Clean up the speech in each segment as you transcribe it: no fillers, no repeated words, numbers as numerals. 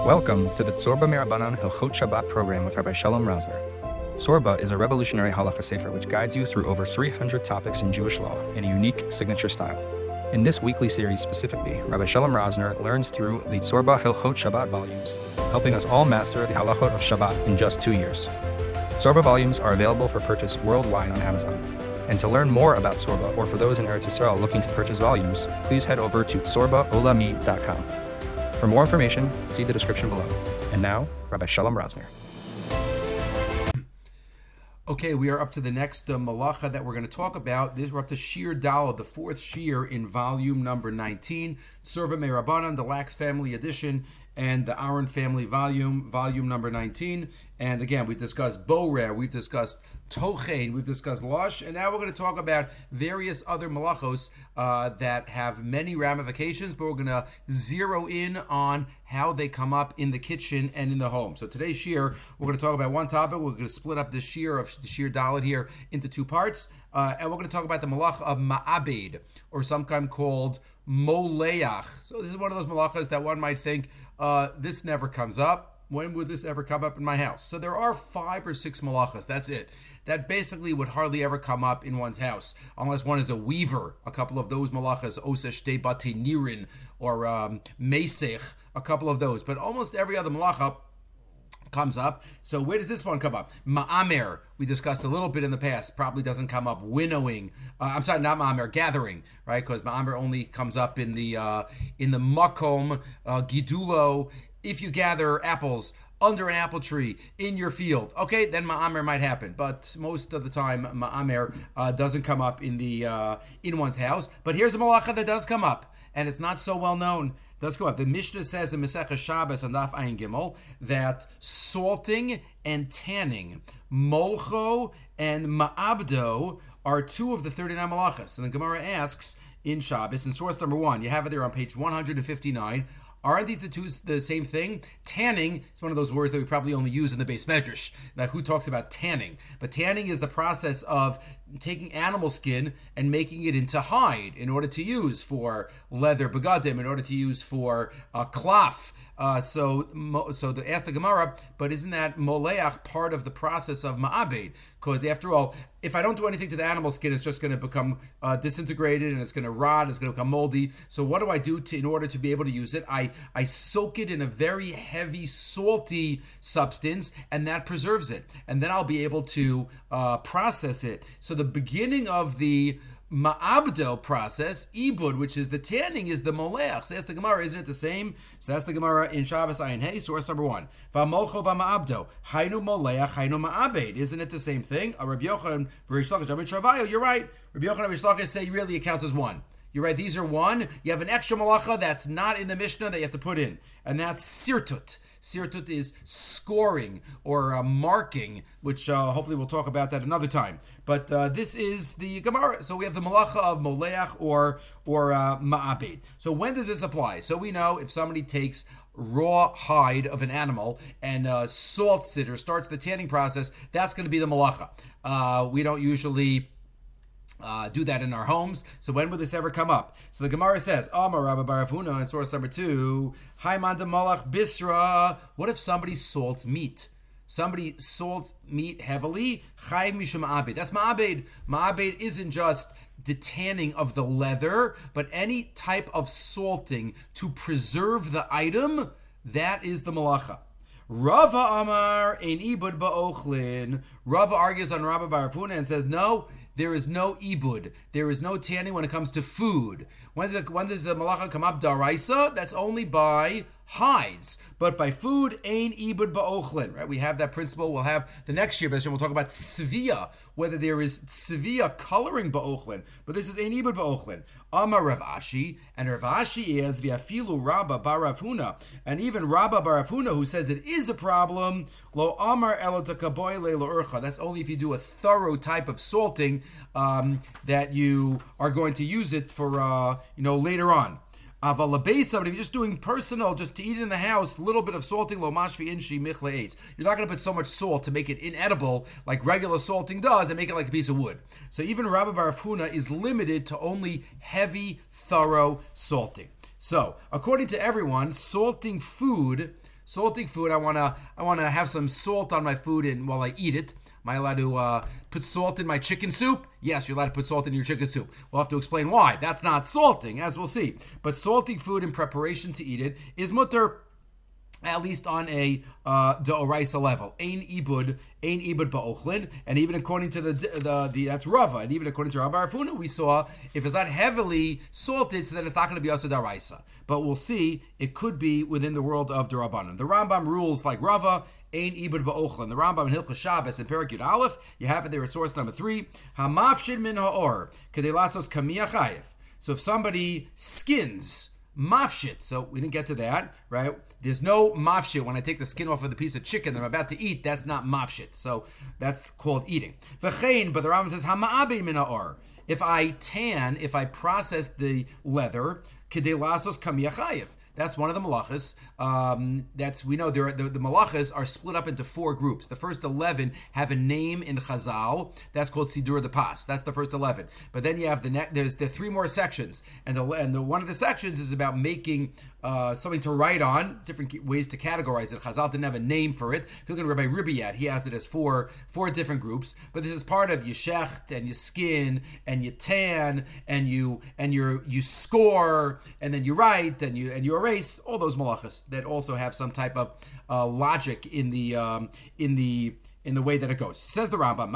Welcome to the Tzorba Mirabanan Hilchot Shabbat program with Rabbi Shalom Rosner. Tzorba is a revolutionary halacha sefer which guides you through over 300 topics in Jewish law in a unique signature style. In this weekly series specifically, Rabbi Shalom Rosner learns through the Tzorba Hilchot Shabbat volumes, helping us all master the halachot of Shabbat in just 2 years. Tzorba volumes are available for purchase worldwide on Amazon. And to learn more about Tzorba, or for those in Eretz Yisrael looking to purchase volumes, please head over to tzorbaolami.com. For more information, see the description below. And now, Rabbi Shalom Rosner. Okay, we are up to the next malacha that we're going to talk about. We're up to Shir Daled, the fourth Shir in volume number 19, Tzorba Merabanan, the Lax Family Edition, and the Aaron Family volume number 19. And again, we've discussed Borer, we've discussed Tochein, we've discussed Lush, and now we're going to talk about various other malachos that have many ramifications, but we're going to zero in on how they come up in the kitchen and in the home. So today's Shir, we're going to talk about one topic. We're going to split up the Shir of the Shir Daled here into two parts, and we're going to talk about the malacha of Ma'abed, or sometimes called Moleach. So this is one of those malachas that one might think, this never comes up. When would this ever come up in my house? So there are 5 or 6 malachas, that's it, that basically would hardly ever come up in one's house, unless one is a weaver. A couple of those malachas, Oseh Shtei Batei Nirin, or Mesech, a couple of those. But almost every other malacha comes up. So where does this one come up? Ma'amer, we discussed a little bit in the past, probably doesn't come up. Winnowing, not Ma'amer, gathering, right? Because Ma'amer only comes up in the makom, gidulo. If you gather apples under an apple tree in your field, okay, then Ma'amer might happen. But most of the time, Ma'amer doesn't come up in one's house. But here's a malacha that does come up, and it's not so well known. It does come up. The Mishnah says in Masechah Shabbos and Daf Ayin Gimel that salting and tanning, molcho and ma'abdo, are 2 of the 39 malachas. And the Gemara asks in Shabbos, in source number 1, you have it there on page 159. Aren't these the same thing? Tanning is one of those words that we probably only use in the Beis Medrash. Now, who talks about tanning? But tanning is the process of taking animal skin and making it into hide in order to use for leather begadim, in order to use for cloth. So to ask the Gemara, but isn't that moleach part of the process of ma'abed? Because after all, if I don't do anything to the animal skin, it's just going to become disintegrated and it's going to rot, it's going to become moldy. So what do I do in order to be able to use it? I soak it in a very heavy, salty substance, and that preserves it. And then I'll be able to process it. So the beginning of the Ma'abdo process, ibud, which is the tanning, is the moleach. So that's the Gemara, isn't it the same? So that's the Gemara in Shabbos Ayin Hey, source number 1. V'amolcho v'ma'abdo, hainu moleach, hainu ma'abed. Isn't it the same thing? Rabbi Yochanan, Rish Lakish, Rabbi Travayo, you're right. Rabbi Yochanan and Rish Lakish say really it counts as 1. You're right, these are 1. You have an extra malacha that's not in the Mishnah that you have to put in, and that's sirtut. Sirtut is scoring or marking, which hopefully we'll talk about that another time. But this is the Gemara. So we have the malacha of moleach or ma'abed. So when does this apply? So we know if somebody takes raw hide of an animal and salts it or starts the tanning process, that's going to be the malacha. We don't usually do that in our homes. So when would this ever come up? So the Gemara says, Amar Rabba bar Rav Huna in source number 2, Haiman de Malach Bisra. What if somebody salts meat? Somebody salts meat heavily. Chayv mishum ma'abed. That's ma'abed. Ma'abed isn't just the tanning of the leather, but any type of salting to preserve the item, that is the malacha. Rava Amar ein ibud ba'ochlin. Rava argues on Rabba bar Rav Huna and says, no, there is no ibud. There is no tanning when it comes to food. When does the malacha come up? Daraisa, that's only by hides. But by food, ain ibud ba'ochlin. Right? We have that principle. We'll have the next year, we'll talk about tzvia, whether there is tzvia coloring ba'ochlin. But this is ain ibud ba'ochlin. Amar Rav Ashi, and Rav Ashi is v'afilu Rabba bar Rav Huna, and even Rabba bar Rav Huna, who says it is a problem. Lo Amar elo takaboy le'lo urcha. That's only if you do a thorough type of salting that you are going to use it for later on. But if you're just doing personal, just to eat it in the house, a little bit of salting, lo mashvi inshi michle eitz. You're not going to put so much salt to make it inedible like regular salting does and make it like a piece of wood. So even Rabbi bar Rav Huna is limited to only heavy, thorough salting. So, according to everyone, salting food Salting food, I wanna have some salt on my food and while I eat it. Am I allowed to put salt in my chicken soup? Yes, you're allowed to put salt in your chicken soup. We'll have to explain why. That's not salting, as we'll see. But salting food in preparation to eat it is mutter, at least on a d'oraisa level. Ein ibud ba'ochlin, and even according to the that's Rava, and even according to Rabbi Arfuna, we saw if it's not heavily salted, so then it's not going to be also d'oraisa. But we'll see, it could be within the world of the Rabbanan. The Rambam rules like Rava. Ein ibud ba'ochlin. The Rambam in Hilchos Shabbos in Perek Yud Aleph, you have it there at source number 3. Hamafshid min ha'or kedei lasos kamiyah chayev. So if somebody skins mafshit, so we didn't get to that, right? There's no mafshit when I take the skin off of the piece of chicken that I'm about to eat. That's not mafshit, so that's called eating. V'chein, but the Rambam says hama'abi min ha'or. If I process the leather, kedei lasos kamiyah chayev. That's one of the malachas. We know the malachas are split up into 4 groups. The first 11 have a name in Chazal. That's called Sidur de Pas. That's the first 11. But then you have there's 3 more sections, and the one of the sections is about making something to write on. Different ways to categorize it. Chazal didn't have a name for it. If you look at Rabbi Ribiyat, he has it as four different groups. But this is part of Yeshecht and you skin and you tan and you score and then you write and you erase, all those malachas that also have some type of logic in the way that it goes. Says the Rambam,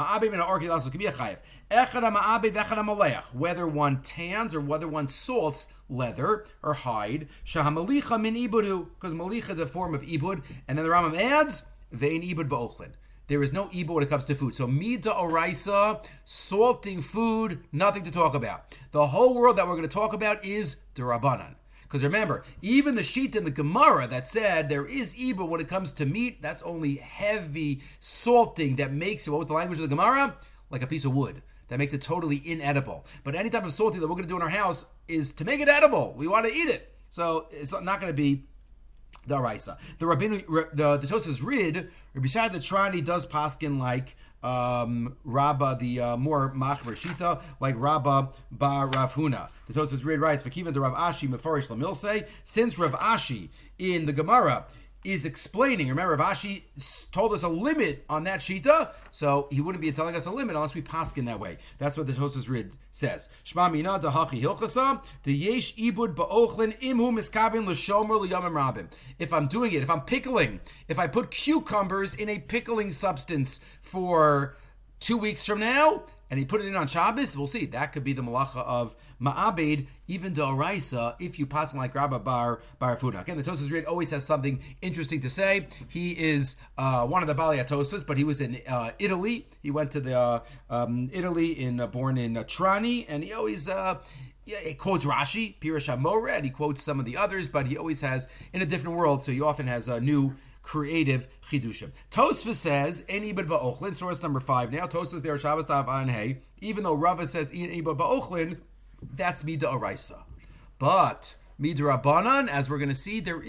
whether one tans or whether one salts leather or hide, shahamalicha min ibudu, because malicha is a form of ibud, and then the Rambam adds, vein ibud ba'ochlin. There is no ibud when it comes to food. So mida oraisa, salting food, nothing to talk about. The whole world that we're going to talk about is the Rabbanan. Because remember, even the sheet in the Gemara that said there is ibud when it comes to meat, that's only heavy salting that makes it, what was the language of the Gemara? Like a piece of wood. That makes it totally inedible. But any type of salting that we're going to do in our house is to make it edible. We want to eat it. So it's not going to be the Araisa. The Tosfos Rid, Rabbi Shai the Trani does paskin like Rabba, the more machmer shita, like Rabba bar Rav Huna. The Tosfos Rid writes, "V'kivan the Rav Ashi mefarish lamilse." Since Rav Ashi in the Gemara is explaining, remember Rav Ashi told us a limit on that shita, so he wouldn't be telling us a limit unless we paskin that way. That's what the Tosfos Rid says. Shma mina dahachi hilchasa the yesh ibud ba'ochlin imhu miskavin l'shomer l'yamim rabim. If I'm doing it, if I'm pickling, if I put cucumbers in a pickling substance for 2 weeks from now, and he put it in on Shabbos, we'll see. That could be the malacha of ma'abed, even d'oraisa, if you pass like Rabba bar Funa. Again, the Tosfos Rid always has something interesting to say. He is one of the Balei HaTosfos, but he was in Italy. He went to the Italy, born in Trani, and he always... he quotes Rashi, Pirush HaMoreh, and he quotes some of the others, but he always has, in a different world, so he often has a new creative chidushim. Tosfos says, "En ibad ba'ochlin," source number 5 now. Tosfos there, Shabbos Tav An Hey. Even though Rava says, "En ibad ba'ochlin," that's mida oraisa. But mida rabbanan, as we're going to see, there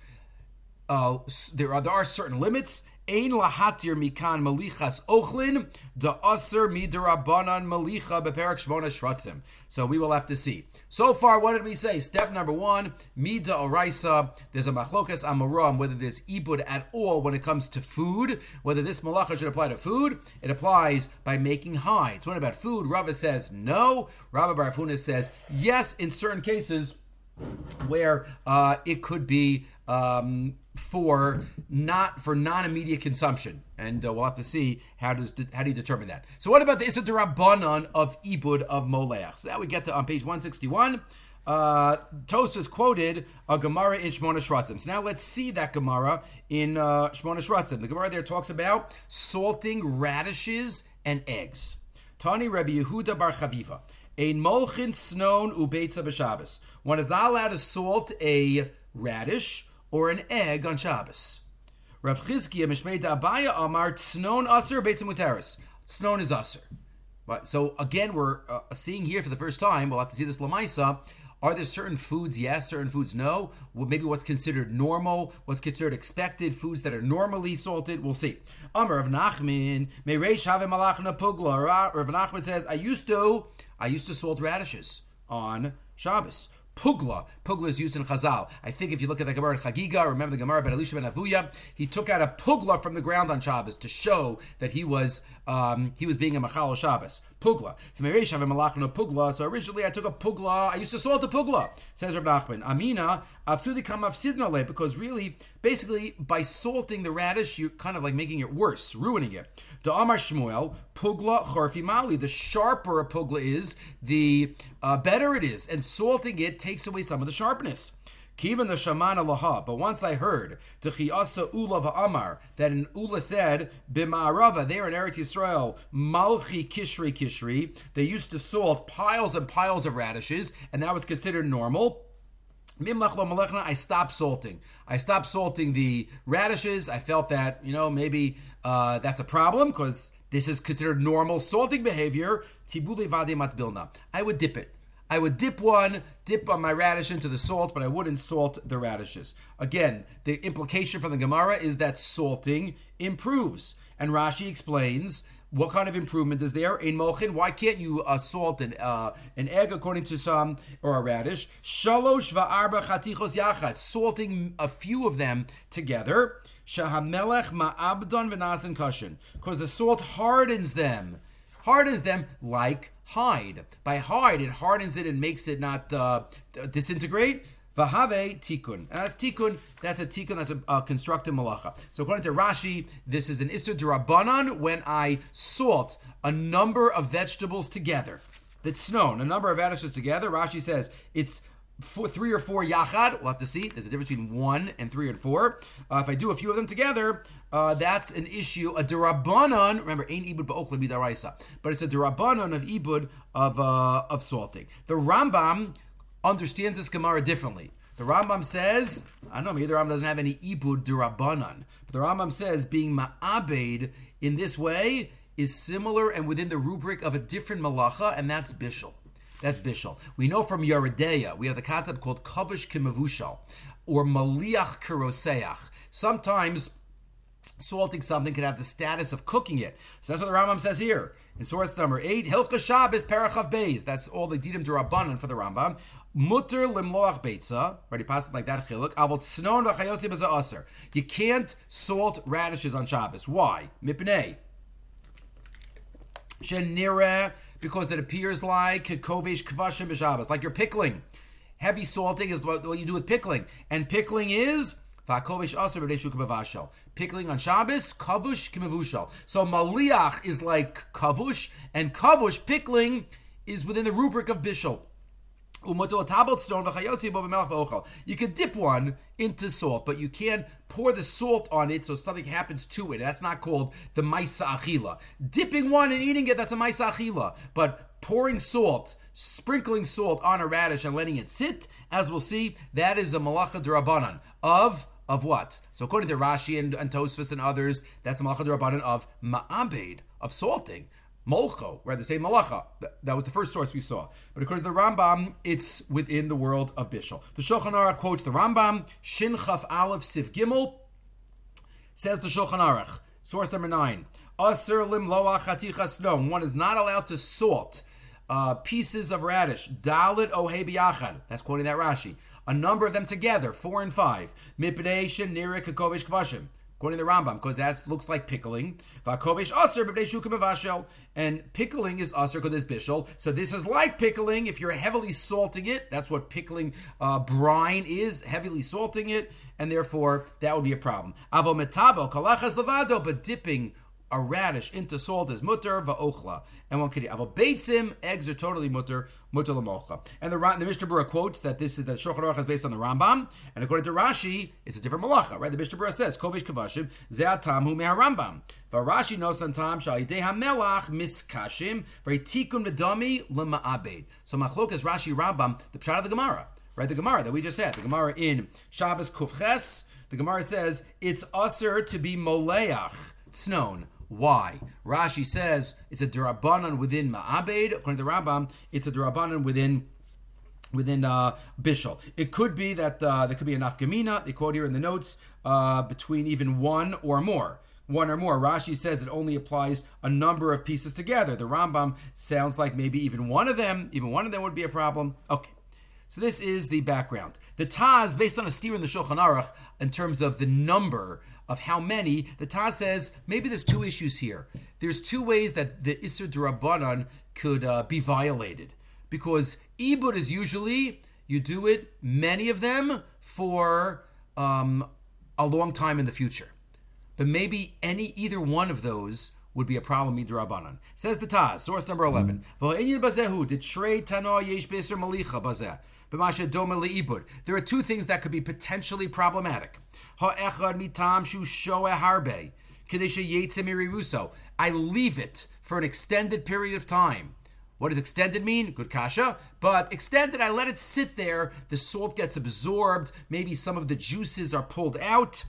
are certain limits. Ein lahatir mikan malichas ochlin da aser midirabanan malicha beperak shmona shratzim. So we will have to see. So far, what did we say? Step number 1, mida oraisa. There's a machlokas amaram whether there's ibud at all when it comes to food. Whether this malacha should apply to food, it applies by making hides. What about food? Rava says no. Rabba bar Huna says yes in certain cases where it could be. For non-immediate consumption, and we'll have to see how do you determine that. So what about the Issa D'Rabbanan of Ibud of Moleach? So now we get to on page 161. Tosfos quoted a Gemara in Shmona Shratzim. So now let's see that Gemara in Shmona Shratzim. The Gemara there talks about salting radishes and eggs. Tani Rabbi Yehuda bar Chaviva. Ein molchin snon ubeitza b'Shabbos. One is not allowed to salt a radish or an egg on Shabbos. Rav Chizkiya Mishmei Abaya Amar Tznon Aser Beitzim Muteris. Tznon is Aser. So again, we're seeing here for the first time. We'll have to see this Lamaisa. Are there certain foods yes, certain foods no? Well, maybe what's considered normal, what's considered expected, foods that are normally salted. We'll see. Amar Rav Nachman Meireish Have Malachna Pugla. Rav Nachman says, I used to salt radishes on Shabbos. pugla. Pugla is used in Chazal. I think if you look at the Gemara in Chagiga, remember the Gemara Ben Elisha Ben Avuya, he took out a pugla from the ground on Shabbos to show that he was being a Machal Shabbos. Pugla. So Mereish have a malachno pugla. So originally I took a pugla. I used to salt the pugla. Says Rav Nachman. Amina afsudi kam afsidnale, because really, basically, by salting the radish, you're kind of like making it worse, ruining it. The Amar Shmuel pugla charfi mali. The sharper a pugla is, the better it is, and salting it takes away some of the sharpness. Kivan the Shamana Laha. But once I heard Techiasa Ula Va'amar, that in Ula said, B'ma'arava, there in Eretz Yisrael, Malchi Kishri, they used to salt piles and piles of radishes, and that was considered normal. Mimlach lo malechna, I stopped salting. I stopped salting the radishes. I felt that, maybe that's a problem, because this is considered normal salting behavior. Tibule vade matbilna. I would dip it. I would dip on my radish into the salt, but I wouldn't salt the radishes. Again, the implication from the Gemara is that salting improves. And Rashi explains what kind of improvement is there in Molchin. Why can't you salt an egg according to some, or a radish? Shalosh va'arba chatichos yachad, salting a few of them together. Shahamelech ma'abdon v'nasan kashin, because the salt hardens them like hide. By hide, it hardens it and makes it not disintegrate. Vahave tikun. And that's tikun. That's a tikun. That's a constructive malacha. So according to Rashi, this is an isur d'Rabbanan when I salt a number of vegetables together. That's known. A number of radishes together. Rashi says it's 3 or 4 yachad. We'll have to see. There's a difference between 1 and 3 and 4. If I do a few of them together, that's an issue. A d'Rabbanan. Remember, ain't ibud ba'ochla midaraisa, but it's a d'Rabbanan of ibud of salting. The Rambam understands this Gemara differently. The Rambam says, I don't know, maybe the Rambam doesn't have any ibud d'Rabbanan, but the Rambam says being ma'abed in this way is similar and within the rubric of a different malacha, and that's bishul. That's bishul. We know from Yeridea, we have the concept called kavush kimavushal, or maliach kiroseach. Sometimes salting something can have the status of cooking it. So that's what the Rambam says here. In source number 8, Hilchah Shabbos Parachav Beis. That's all the Didim D'Rabbanan for the Rambam. Mutter limloach beitza. Ready, pass it like that. Chiluk. Avot tznon v'chayotzi b'za aser. You can't salt radishes on Shabbos. Why? Mipnei. Shenireh, because it appears like kovesh kvashim b'Shabbos, like you're pickling. Heavy salting is what you do with pickling, and pickling is pickling on Shabbos, kavush kimavushal. So maliach is like kavush, and kavush, pickling, is within the rubric of bishul. You can dip one into salt, but you can't pour the salt on it so something happens to it. That's not called the maisa achila. Dipping one and eating it, that's a maisa achila. But pouring salt, sprinkling salt on a radish and letting it sit, as we'll see, that is a malacha d'Rabbanan of what? So according to Rashi and Tosfos and others, that's a malacha d'Rabbanan of ma'abed, of salting. Molcho, right? The same malacha. That was the first source we saw. But according to the Rambam, it's within the world of bishul. The Shulchan Aruch quotes the Rambam, Shin Chaf Aleph Sif Gimel, says the Shulchan Aruch, source number 9, Aser lim loach chatichas snom. One is not allowed to salt pieces of radish. Dalit ohe biyachad. That's quoting that Rashi. A number of them together, 4 and 5. Mipnei shen nireh kakovish kvashim. According to the Rambam, because that looks like pickling. V'akovish aser b'bnei shukim b'vashel, and pickling is aser because it's bishul. So this is like pickling. If you're heavily salting it, that's what pickling brine is, heavily salting it, and therefore that would be a problem. Avo metabo kalachas levado, but dipping a radish into salt is mutter va'ochla, and one could eat. Avo beitzim, eggs are totally mutter l'mocha. And the Mishnah Berurah quotes that this is that Shulchan Aruch is based on the Rambam, and according to Rashi, it's a different malacha, right? The Mishnah Berurah says kovish kavashim ze'atam hu me'harambam. Rashi knows sometimes sha'idei hamelach miskashim v'tikum v'dami l'ma'abed. So machlokas Rashi Rambam, the pshat of the Gemara, right? The Gemara that we just had, the Gemara in Shabbos Kufches, the Gemara says it's usher to be moleach tznon. Why? Rashi says it's a d'Rabbanan within Ma'abed. According to the Rambam, it's a d'Rabbanan within Bishul. It could be that there could be a nafkamina. They quote here in the notes between even one or more. Rashi says it only applies a number of pieces together. The Rambam sounds like maybe even one of them would be a problem. Okay. So this is the background. The Taz, based on a steer in the Shulchan Aruch, in terms of the number of how many, the Taz says maybe there's two issues here. There's two ways that the Isser D'Rabbanan could be violated. Because Ibud is usually, you do it, many of them, for a long time in the future. But maybe either one of those would be a problem midrabanan. Says the Taz, source number 11. There are two things that could be potentially problematic. I leave it for an extended period of time. What does extended mean? Good kasha. But extended, I let it sit there. The salt gets absorbed. Maybe some of the juices are pulled out.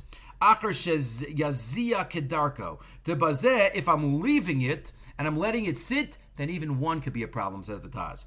If I'm leaving it and I'm letting it sit, then even one could be a problem, says the Taz.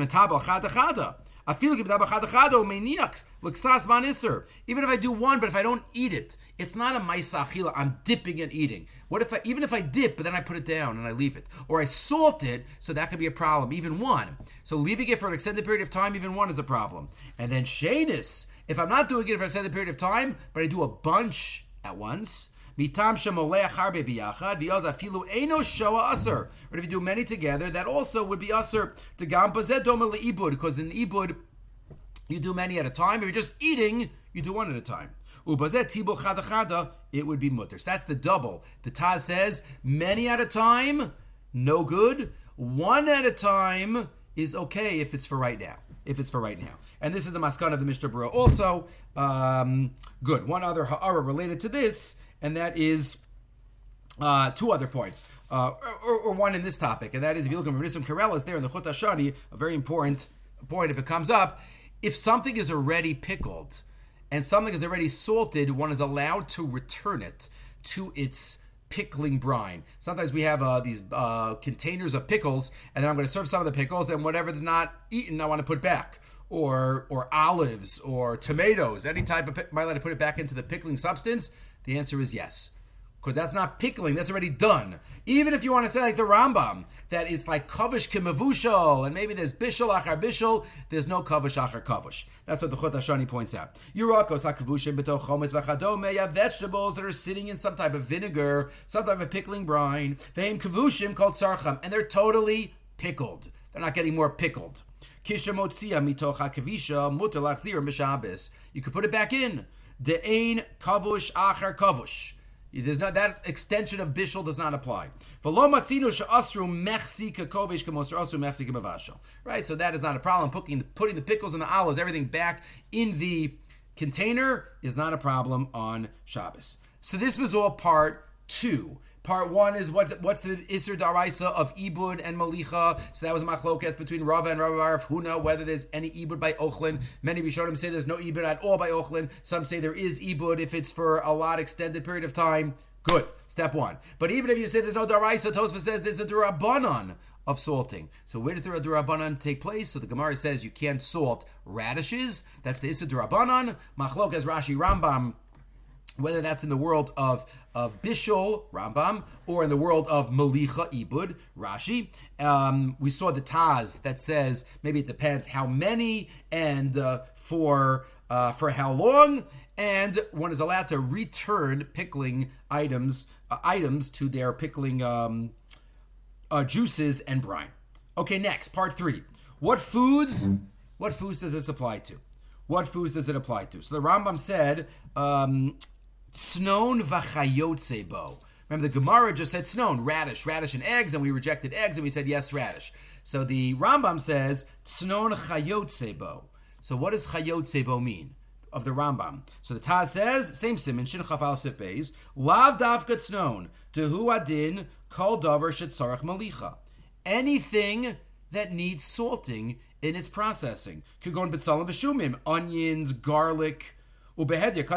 Even if I do one, but if I don't eat it, it's not a ma'isa achila. I'm dipping and eating. Even if I dip, but then I put it down and I leave it, or I salt it, so that could be a problem. Even one. So leaving it for an extended period of time, even one is a problem. And then shenis, if I'm not doing it for an extended period of time, but I do a bunch at once. Mitam shemoleach harbe biyachad v'yoz afilu eino shoa aser. But if you do many together, that also would be aser. The gam bazeh doma leibud, because in ibud you do many at a time. If you're just eating, you do one at a time. Ubazeh tibul chada chada, it would be mutter. So that's the double. The Taz says many at a time, no good. One at a time is okay if it's for right now. And this is the maskan of the Mishnah Berurah. Also, good. One other ha'ara related to this, and that is two other points, or one in this topic, and that is if you look at Rav Karellas there in the Chut HaShani, a very important point if it comes up. If something is already pickled and something is already salted, one is allowed to return it to its pickling brine. Sometimes we have these containers of pickles, and then I'm going to serve some of the pickles, and whatever's not eaten, I want to put back. Or olives, or tomatoes, any type of, am I allowed to put it back into the pickling substance? The answer is yes. Because that's not pickling, that's already done. Even if you want to say like the Rambam, that it's like kavush kimavushal, and maybe there's bishul achar bishul, there's no kavush achar kavush. That's what the Chut HaShani points out. Yurakos hakavushim b'toch chometz v'chadome, you have vegetables that are sitting in some type of vinegar, some type of pickling brine, v'hem kavushim called sarcham, and they're totally pickled. They're not getting more pickled. Kishamotzia mitoch hakavisha muter lachzir mishabes. You could put it back in. De'ein kavush achar kavush. There's not, that extension of bishul does not apply. Right, so that is not a problem. Putting the pickles and the olives, everything back in the container is not a problem on Shabbos. So this was all part 2. Part 1 is what's the Isser Daraisa of Ibud and Malicha. So that was machlokas between Rava and Rabbi Bar of Huna, whether there's any Ibud by Ochlin. Many Rishonim say there's no Ibud at all by Ochlin. Some say there is Ibud if it's for a lot extended period of time. Good. Step 1. But even if you say there's no Daraisa, Tosfos says there's a Durabanan of salting. So where does the Durabanan take place? So the Gemara says you can't salt radishes. That's the Isser Durabanan. Machlokas Rashi Rambam, whether that's in the world of Bishul, Rambam, or in the world of Malicha, Ibud, Rashi. We saw the Taz that says maybe it depends how many and for how long, and one is allowed to return pickling items to their pickling juices and brine. Okay, next, part 3. What foods does this apply to? So the Rambam said, Snon v'chayotze bo. Remember, the Gemara just said snon, radish and eggs, and we rejected eggs, and we said yes, radish. So the Rambam says snon chayotze bo. So what does chayotze bo mean of the Rambam? So the Taz says, same siman, shin chaf al sif beis, lav davka snon, dehu adin kol davar shetzarach malicha. Anything that needs salting in its processing. Kugon betzalim v'shumim, onions, garlic. So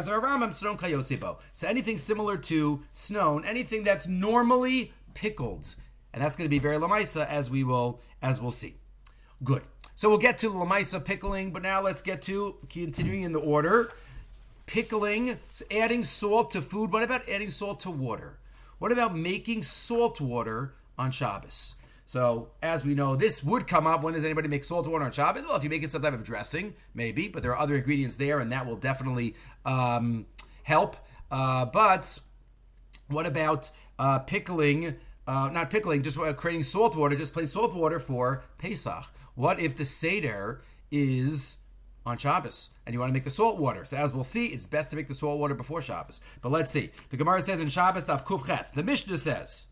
anything similar to snon, anything that's normally pickled, and that's going to be very lamaisa, as we'll see. Good. So we'll get to lamaisa pickling, but now let's get to continuing in the order. Pickling, so adding salt to food. What about adding salt to water? What about making salt water on Shabbos? So, as we know, this would come up. When does anybody make salt water on Shabbos? Well, if you make it some type of dressing, maybe, but there are other ingredients there, and that will definitely help. But what about pickling? Not pickling, just creating salt water, just plain salt water for Pesach. What if the Seder is on Shabbos and you want to make the salt water? So as we'll see, it's best to make the salt water before Shabbos. But let's see. The Gemara says in Shabbos, Daf Kuf Ches. The Mishnah says,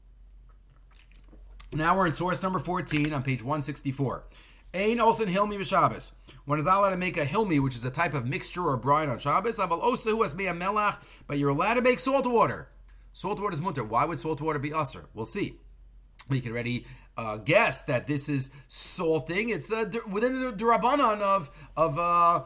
now we're in source number 14 on page 164. Ein osen hilmi b'Shabbos. One is not allowed to make a hilmi, which is a type of mixture or brine on Shabbos. Aval osehu es mea melach, but you're allowed to make salt water. Salt water is mutter. Why would salt water be usher? We'll see. We can already guess that this is salting. It's within the Durabanan of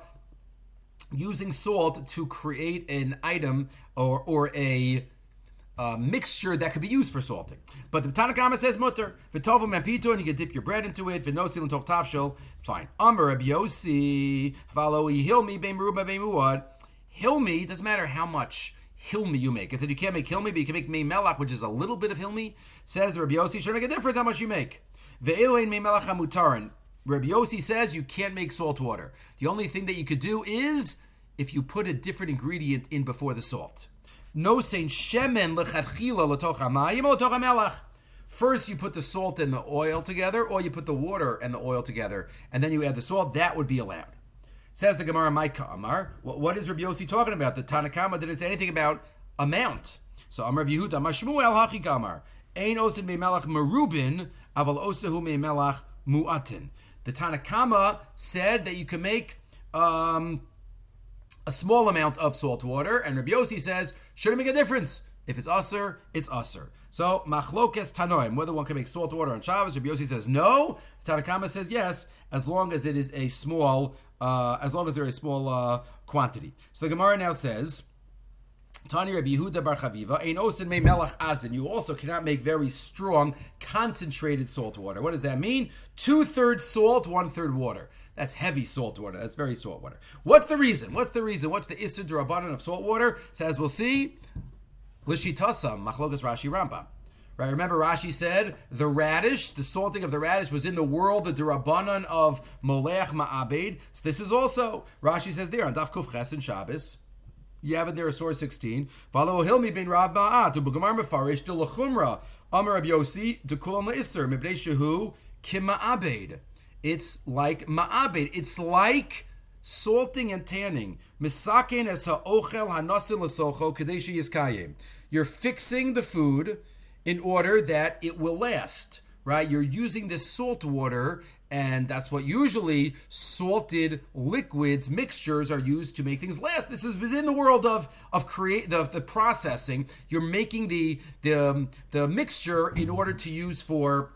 using salt to create an item or a mixture that could be used for salting. But the Tanna Kama says mutter. V'tovu mepito, and you can dip your bread into it. V'nosil and toch tavshel. Fine. Amar Rabbi Yossi. V'aloi hilmi bein meruba bein muad. Hilmi, doesn't matter how much hilmi you make. If you can't make hilmi, but you can make mei melach, which is a little bit of hilmi. Says Rabbi Yossi, should make a difference how much you make. Ve'elu ein mei melach hamutarin. Rabbi Yossi says you can't make salt water. The only thing that you could do is if you put a different ingredient in before the salt. No saying shemen lechatchila letoch hamayim or letoch hamelach. First, you put the salt and the oil together, or you put the water and the oil together, and then you add the salt. That would be allowed. Says the Gemara, Maika Amar. What is Rabbi Yossi talking about? The Tanna Kama didn't say anything about amount. So Amar Rabbi Yehuda, Mashmuel Hachik Amar. Ein osin me'melach merubin, aval osahu me'melach mu'atin. The Tanna Kama said that you can make a small amount of salt water, and Rabbi Yossi says, shouldn't make a difference. If it's usher, it's usher. So, machlokes tanoim, whether one can make salt water on Shabbos, Rabbi Yossi says no. Tanna Kama says yes, as long as it is a small, as long as there is a small quantity. So the Gemara now says, Tani Rabbi Yehuda bar Chaviva, ein osin mei melach azin. You also cannot make very strong, concentrated salt water. What does that mean? 2/3 salt, 1/3 water. That's heavy salt water. That's very salt water. What's the reason? What's the Issur D'Rabbanan of salt water? So as we'll see, Lishitasam, Machlokas Rashi Rambam. Right? Remember Rashi said the radish, the salting of the radish was in the world, the D'Rabbanan of Molech Ma'abed. So this is also, Rashi says there on Daf Kuf Ches in Shabbos. You have it there, source 16. Follow Hilmi bin Rav Ma'at, to Bugamar Mefarish, to Lechumra, Amar Rabbi Yossi, to Kulam L'Issur, Mibnei Shehu, Kim Ma'abed. It's like ma'abed. It's like salting and tanning. Misaken es ha'ochel hanasin l'socho kadeshi yiskayim. You're fixing the food in order that it will last, right? You're using this salt water, and that's what usually salted liquids, mixtures are used to make things last. This is within the world of the processing. You're making the mixture in order to use for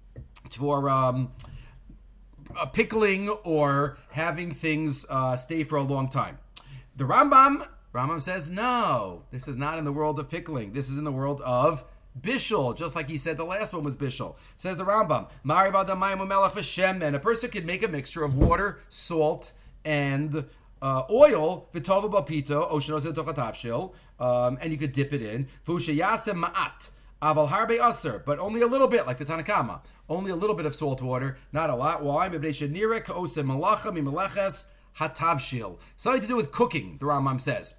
pickling or having things stay for a long time. The Rambam says, no, this is not in the world of pickling. This is in the world of bishul, just like he said the last one was bishul. Says the Rambam, and a person could make a mixture of water, salt, and oil, and you could dip it in. Aval harbe aser, but only a little bit, like the Tanna Kama. Only a little bit of salt water, not a lot. Why? Something to do with cooking, the Rambam says.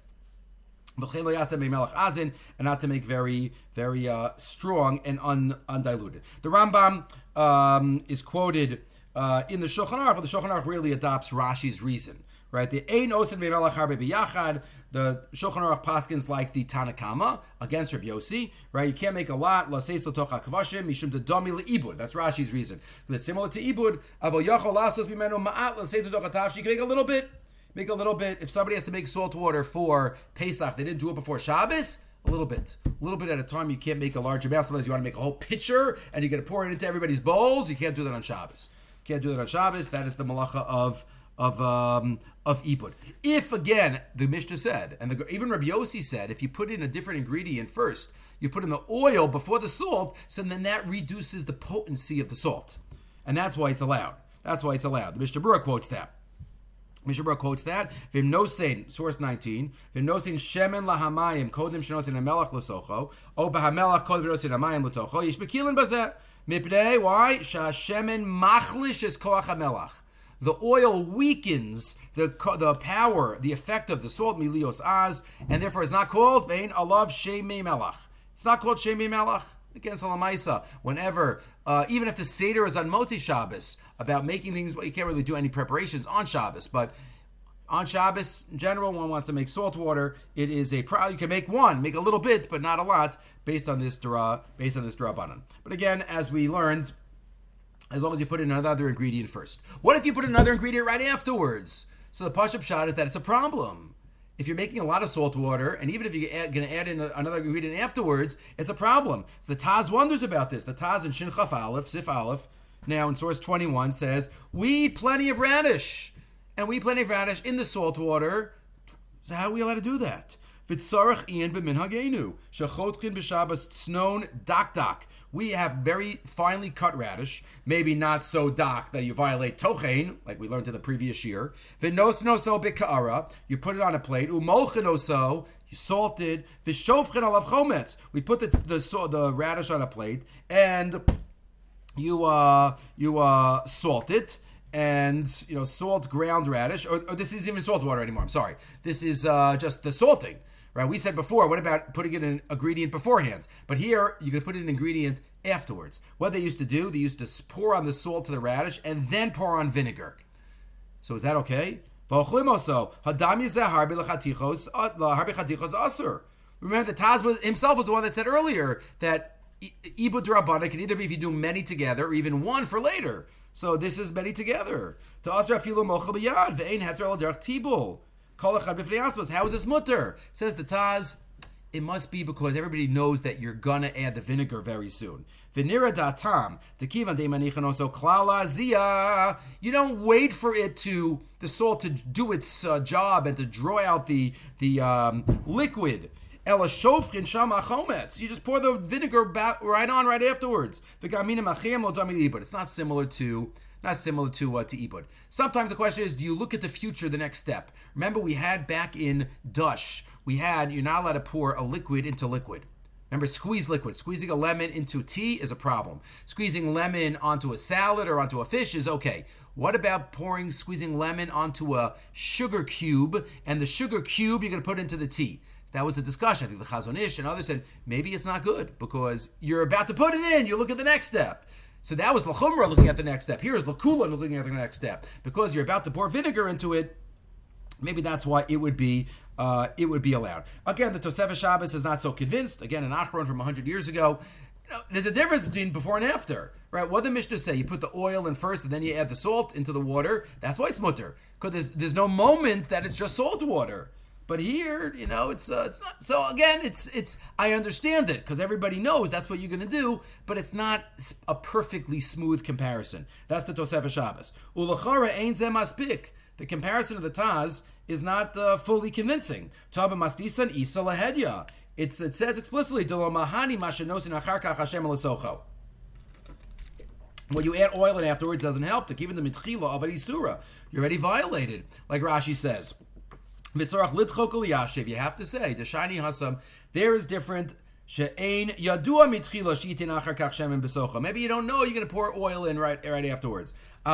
And not to make very, very strong and undiluted. The Rambam is quoted in the Shulchan Aruch, but the Shulchan Aruch really adopts Rashi's reason. Right? The Ein Osin Me'melach Harbe B'Yachad, the Shulchan Aruch paskins like the Tanna Kama against Rabbi Yossi, right? You can't make a lot. L'seis l'toch ha'kavashim mishum d'domi le'ibud. That's Rashi's reason. It's similar to ibud. Avol yachol lasos b'menu ma'at l'seis l'toch ha'tavshi. You can make a little bit. Make a little bit. If somebody has to make salt water for Pesach, they didn't do it before Shabbos. A little bit at a time. You can't make a large amount. Sometimes you want to make a whole pitcher and you're going to pour it into everybody's bowls. You can't do that on Shabbos. That is the malacha of ibud. If, again, the Mishnah said, and even Rabbi Yossi said, if you put in a different ingredient first, you put in the oil before the salt, so then that reduces the potency of the salt. And that's why it's allowed. The Mishnah Berurah quotes that. Vim nosein, source 19. Vim nosein shemen lahamayim kodim shenosin hamelach l'socho. O b'hamelach kodim shenosin hamayim l'tocho. Yish bekilin bazeh. Mipnei, why? Shashemen machlish es koach hamelach. The oil weakens the power, the effect of the salt, milios az, and therefore it's not called vein alav shemei melach. It's not called shemei melach. Again, Salamaisa, whenever, even if the Seder is on Motzi Shabbos, about making things, well, you can't really do any preparations on Shabbos, but on Shabbos, in general, one wants to make salt water. It is you can make a little bit, but not a lot, based on this drabanan. But again, as we learned, as long as you put in another ingredient first. What if you put another ingredient right afterwards? So the Pashup Shot is that it's a problem. If you're making a lot of salt water, and even if you're going to add in another ingredient afterwards, it's a problem. So the Taz wonders about this. The Taz in Shin Chaf Aleph, Sif Aleph, now in source 21 says, we eat plenty of radish. And we eat plenty of radish in the salt water. So how are we allowed to do that? V'tzarech ian b'minhagenu. Shechotchin b'Shabbos tznon dak. We have very finely cut radish, maybe not so dak that you violate tochein, like we learned in the previous year. V'nosnoso b'ka'ara. You put it on a plate. Umolchenoso. You salt it. V'shofchen alav chometz. We put the radish on a plate, and you salt it. And, salt ground radish, or this isn't even salt water anymore, I'm sorry. This is just the salting, right? We said before, what about putting in an ingredient beforehand? But here, you're going to put in an ingredient afterwards. What they used to do, they used to pour on the salt to the radish and then pour on vinegar. So is that okay? Remember, the Taz himself was the one that said earlier that Ibud Rabbanan can either be if you do many together or even one for later. So this is many together. How is this mutter? Says the Taz, it must be because everybody knows that you're gonna add the vinegar very soon. You don't wait for the salt to do its job and to draw out the liquid. You just pour the vinegar right afterwards. But it's not similar to ibud. Sometimes the question is, do you look at the future, the next step? Remember, we had back in Dush, you're not allowed to pour a liquid into liquid. Remember, squeeze liquid. Squeezing a lemon into tea is a problem. Squeezing lemon onto a salad or onto a fish is okay. What about squeezing lemon onto a sugar cube, and the sugar cube you're going to put into the tea? That was the discussion. I think the Chazon Ish and others said, maybe it's not good because you're about to put it in. You look at the next step. So that was L'chumra looking at the next step. Here is L'kulan looking at the next step. Because you're about to pour vinegar into it, maybe that's why it would be allowed. Again, the Tosefah Shabbos is not so convinced. Again, an Achron from 100 years ago. There's a difference between before and after. Right? What did the Mishnah say? You put the oil in first and then you add the salt into the water. That's why it's mutter. Because there's no moment that it's just salt water. But here, it's not. So again, it's. I understand it because everybody knows that's what you're going to do, but it's not a perfectly smooth comparison. That's the Tosefah Shabbos. Ulachara ein zeh maspik. The comparison of the Taz is not fully convincing. Taba mastisan isa lahedya. It says explicitly delo mahani mashenosin achar kach Hashem l'socho. When you add oil and afterwards, it doesn't help. To even the mitchila of an isura, you're already violated, like Rashi says. You have to say the shiny hasam. There is different. Maybe you don't know you're going to pour oil in right afterwards.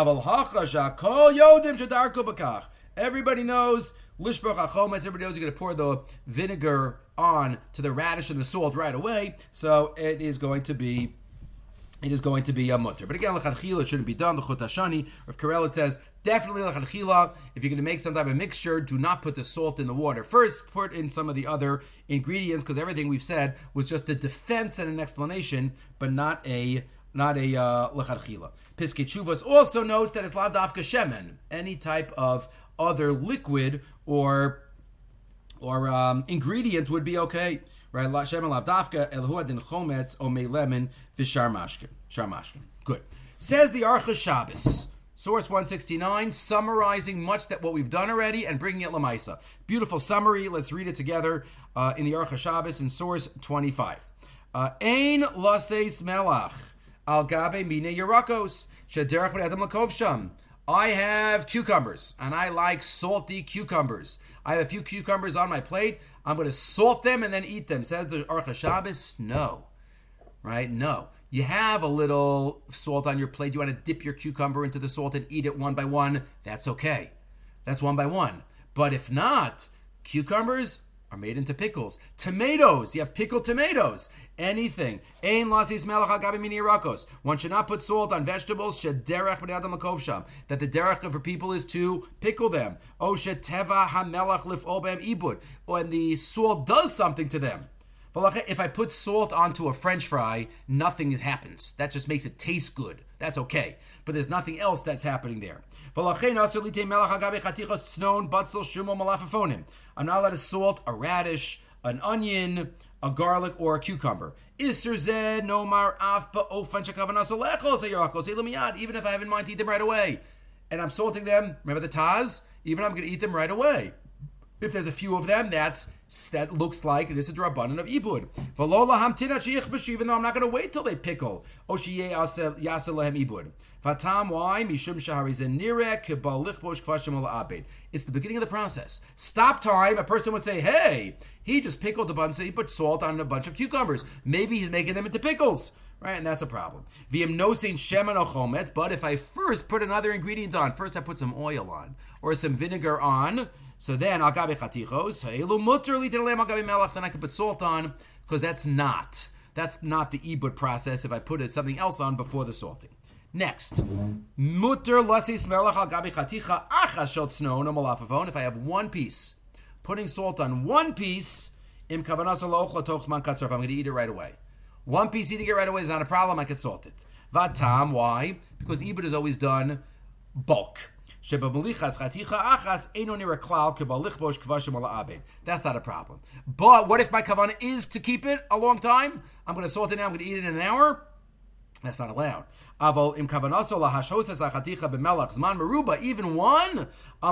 Everybody knows. Everybody knows you're going to pour the vinegar on to the radish and the salt right away. So it is going to be a mutter. But again, l'chadchila, it shouldn't be done. The Chut Hashani, Rav Karel, it says, definitely l'chadchila, if you're going to make some type of mixture, do not put the salt in the water. First, put in some of the other ingredients, because everything we've said was just a defense and an explanation, but not a l'chadchila. Piskei Teshuvos also notes that it's lav dafka shemen, any type of other liquid or ingredient would be okay. Right, Shemen lav dafka elhu adin chometz omei lemon v'shar mashkin. Good. Says the Archa Shabbos, source 169, summarizing much that what we've done already and bringing it lamaisa. Beautiful summary. Let's read it together in the Archa Shabbos in source 25. Ein laseis melach al gabe mine yerakos shederach ben adam lakovsham. I have cucumbers, and I like salty cucumbers. I have a few cucumbers on my plate. I'm going to salt them and then eat them. Says the Archa Shabbos, no. Right? No. You have a little salt on your plate. You want to dip your cucumber into the salt and eat it one by one. That's okay. That's one by one. But if not, cucumbers are made into pickles. Tomatoes, you have pickled tomatoes. Anything. Ein lasis melach al gabi mini yarakos. One should not put salt on vegetables. Shederech b'nei adam l'kovsham. That the derech for people is to pickle them. O sheteva hamelach lif'ol b'hem ibud. When the salt does something to them. If I put salt onto a French fry, nothing happens. That just makes it taste good. That's okay. But there's nothing else that's happening there. I'm not allowed to salt a radish, an onion, a garlic, or a cucumber. Even if I have in mind to eat them right away. And I'm salting them, remember the taz? Even I'm going to eat them right away. If there's a few of them, that looks like it is a drabanan of ibud. Even though I'm not going to wait till they pickle. Fatam, why? It's the beginning of the process. Stop time. A person would say, hey, he just pickled a bunch, so he put salt on a bunch of cucumbers. Maybe he's making them into pickles. Right, and that's a problem. But if I first put another ingredient on, first I put some oil on, or some vinegar on, so then then I can put salt on, because that's not the ibud process if I put something else on before the salting. Next, if I have one piece, putting salt on one piece, I'm going to eat it right away. One piece eating it right away is not a problem, I can salt it. Vatam, why? Because ibud is always done bulk. That's not a problem. But what if my kavanah is to keep it a long time? I'm going to salt it now, I'm going to eat it in an hour? That's not allowed. Even one,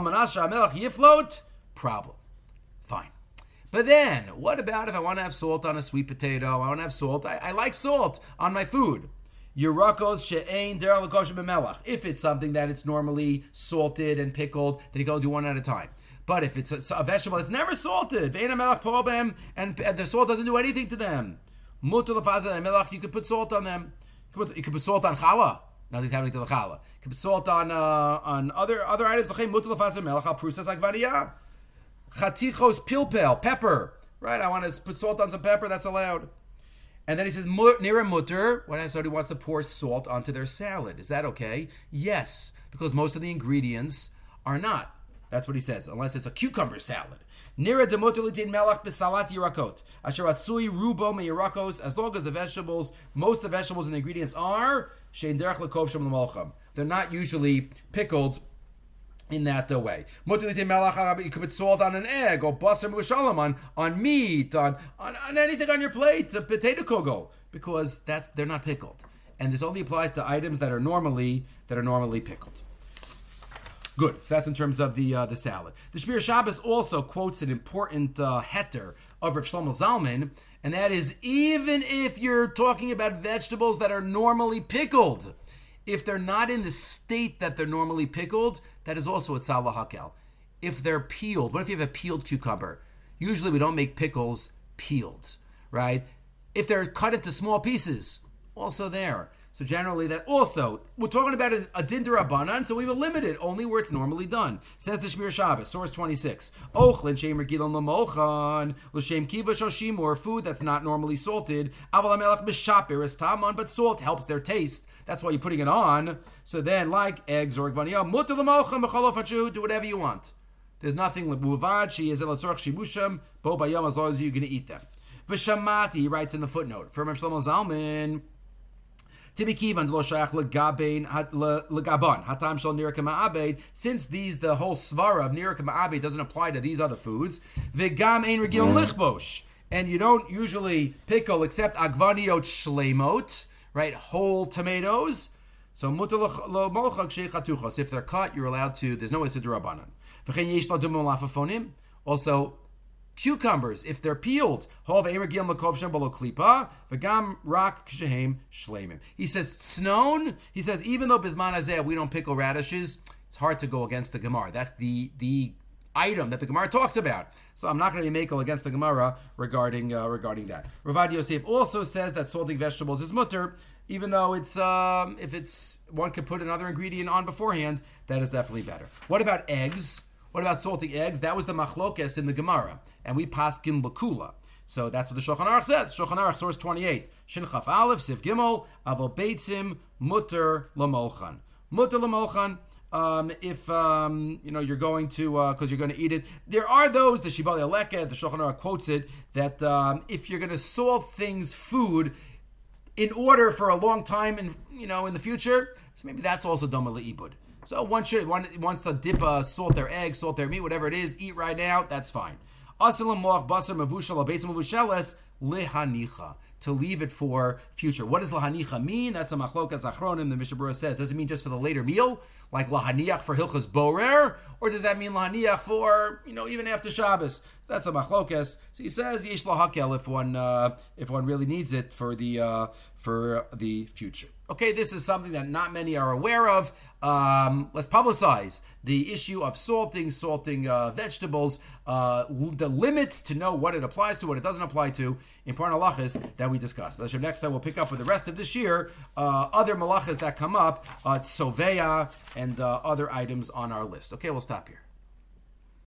problem. Fine. But then, what about if I want to have salt on a sweet potato? I want to have salt. I like salt on my food. If it's something that it's normally salted and pickled, then you go do one at a time. But if it's a vegetable that's never salted, and the salt doesn't do anything to them, you could put salt on them. You could put salt on challah. Nothing's happening to the challah. You could put salt on other items. Chatichos pilpel, pepper. Right, I want to put salt on some pepper, that's allowed. And then he says, nira mutter, when somebody wants to pour salt onto their salad. Is that okay? Yes, because most of the ingredients are not. That's what he says, unless it's a cucumber salad. Nira demutulitin melach besalat yirakot. Asher asui rubo me yirakos, as long as the vegetables, most of the vegetables and the ingredients are, shein derech lekovsham l'molcham. They're not usually pickled in that way. You could put salt on an egg, or basar mushalam on meat, on anything on your plate, the potato kugel, because they're not pickled. And this only applies to items that are normally pickled. Good. So that's in terms of the salad. The Shmir Shabbos also quotes an important heter of Rav Shlomo Zalman, and that is, even if you're talking about vegetables that are normally pickled, if they're not in the state that they're normally pickled, that is also a tzal hakel. If they're peeled, what if you have a peeled cucumber? Usually we don't make pickles peeled, right? If they're cut into small pieces, also there. So generally that also, we're talking about a din d'Rabbanan, so we will limit it only where it's normally done. Says the Shmir Shabbos, source 26. Ochlin shem regilon l'molchan, l'shem kiva shoshim, or food that's not normally salted. Aval hamelach mishaper es taman, but salt helps their taste. That's why you're putting it on. So then, like eggs or gvaniya, mutar l'molchan b'cholof hachu, do whatever you want. There's nothing l'muvad, she is elatzorach shibusham, bo bayam, as long as you're going to eat them. V'shamati, he writes in the footnote, from Rav Shlomo Zalman, since these, the whole svara of nirka ma'abed doesn't apply to these other foods, and you don't usually pickle except agvaniot shleimot, right, whole tomatoes. So if they're cut, you're allowed to. There's no isid d'Rabbanan. Also, cucumbers, if they're peeled, he says, snown, he says, even though bisman hazeh we don't pickle radishes, it's hard to go against the Gemara. That's the item that the Gemara talks about. So I'm not going to be makel against the Gemara regarding that. Ravad Yosef also says that salting vegetables is mutter, even though it's if it's one could put another ingredient on beforehand, that is definitely better. What about eggs? What about salting eggs? That was the machlokes in the Gemara, and we paskin lakula. So that's what the Shulchan Aruch says. Shulchan Aruch, source 28. Shin Chaf Aleph, Sif Gimel, Avo Beitzim, Mutter Lamolchan. Mutter Lamolchan. If you're going to because you're going to eat it, there are those, the Shibali Aleket, the Shulchan Aruch quotes it, that if you're going to salt food in order for a long time in the future, so maybe that's also Dama Le'ibud. So one wants to dip salt their egg, salt their meat, whatever it is, eat right now, that's fine. Asalam moach basar mavushal abeitz mavusheles lehanicha, to leave it for future. What does lahanicha mean? That's a machlokas achronim. The Mishnah Berurah says. Does it mean just for the later meal, like lahaniach for hilchas borer, or does that mean lahaniach for even after Shabbos? That's a machlokas. So he says yesh lahakel if one really needs it for the future. Okay, this is something that not many are aware of. Let's publicize the issue of salting vegetables, the limits to know what it applies to, what it doesn't apply to, important halachas that we discussed. Next time we'll pick up for the rest of this year other malachas that come up, tzoveya and other items on our list. Okay, we'll stop here.